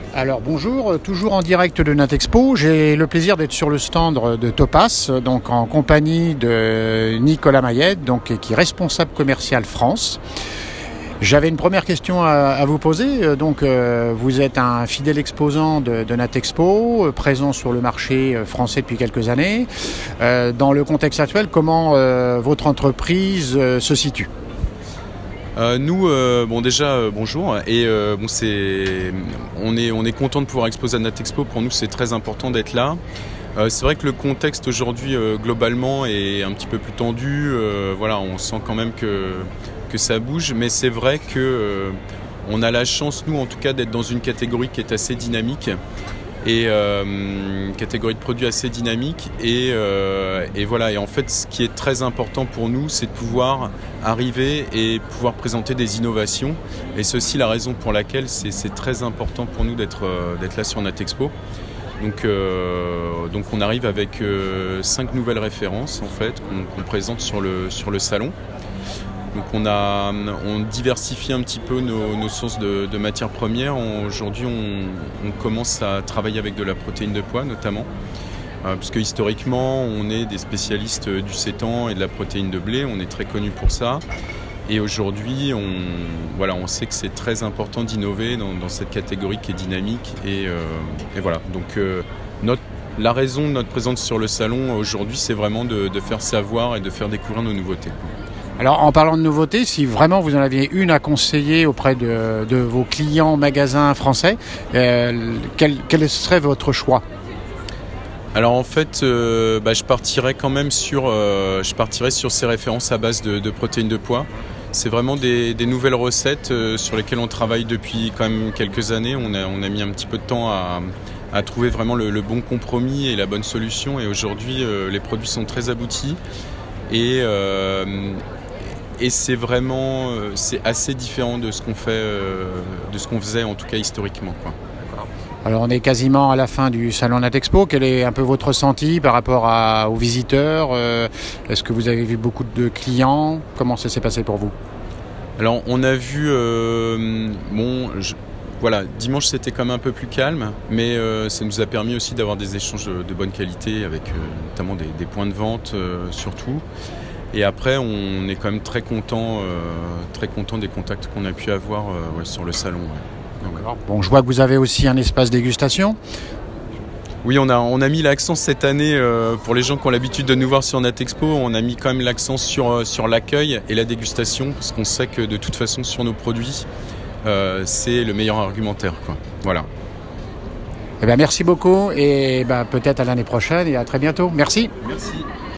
Alors bonjour, toujours en direct de Natexpo. J'ai le plaisir d'être sur le stand de Topaz, donc en compagnie de Nicolas Mayette, qui est responsable commercial France. J'avais une première question à vous poser. Vous êtes un fidèle exposant de Natexpo, présent sur le marché français depuis quelques années. Dans le contexte actuel, comment votre entreprise se situe ? Bonjour et on est content de pouvoir exposer à Natexpo. Pour nous, c'est très important d'être là. C'est vrai que le contexte aujourd'hui globalement est un petit peu plus tendu. On sent quand même que ça bouge, mais c'est vrai que on a la chance, nous en tout cas, d'être dans une catégorie qui est assez dynamique et catégorie de produits assez dynamique et en fait ce qui est très important pour nous, c'est de pouvoir arriver et pouvoir présenter des innovations, et c'est aussi la raison pour laquelle c'est très important pour nous d'être là sur Natexpo. Donc on arrive avec 5 nouvelles références en fait qu'on présente sur le salon. Donc on diversifie un petit peu nos sources de matières premières. Aujourd'hui, on commence à travailler avec de la protéine de pois notamment, puisque historiquement, on est des spécialistes du sétan et de la protéine de blé. On est très connus pour ça. Et aujourd'hui, on sait que c'est très important d'innover dans cette catégorie qui est dynamique. Et voilà. Donc la raison de notre présence sur le salon aujourd'hui, c'est vraiment de faire savoir et de faire découvrir nos nouveautés. Alors, en parlant de nouveautés, si vraiment vous en aviez une à conseiller auprès de vos clients magasins français, quel serait votre choix ? Alors en fait, je partirais quand même sur ces références à base de protéines de pois. C'est vraiment des nouvelles recettes sur lesquelles on travaille depuis quand même quelques années. On a mis un petit peu de temps à trouver vraiment le bon compromis et la bonne solution. Et aujourd'hui, les produits sont très aboutis. Et c'est assez différent de ce qu'on fait, de ce qu'on faisait en tout cas historiquement, quoi. Alors on est quasiment à la fin du salon Natexpo. Quel est un peu votre ressenti par rapport aux visiteurs ? Est-ce que vous avez vu beaucoup de clients ? Comment ça s'est passé pour vous ? Alors on a vu, dimanche c'était quand même un peu plus calme, mais ça nous a permis aussi d'avoir des échanges de bonne qualité avec notamment des points de vente surtout. Et après, on est quand même très content des contacts qu'on a pu avoir sur le salon. Ouais. D'accord. Bon, je vois que vous avez aussi un espace dégustation. Oui, on a mis l'accent cette année, pour les gens qui ont l'habitude de nous voir sur Natexpo, on a mis quand même l'accent sur l'accueil et la dégustation, parce qu'on sait que de toute façon, sur nos produits, c'est le meilleur argumentaire, quoi. Voilà. Merci beaucoup et peut-être à l'année prochaine et à très bientôt. Merci. Merci.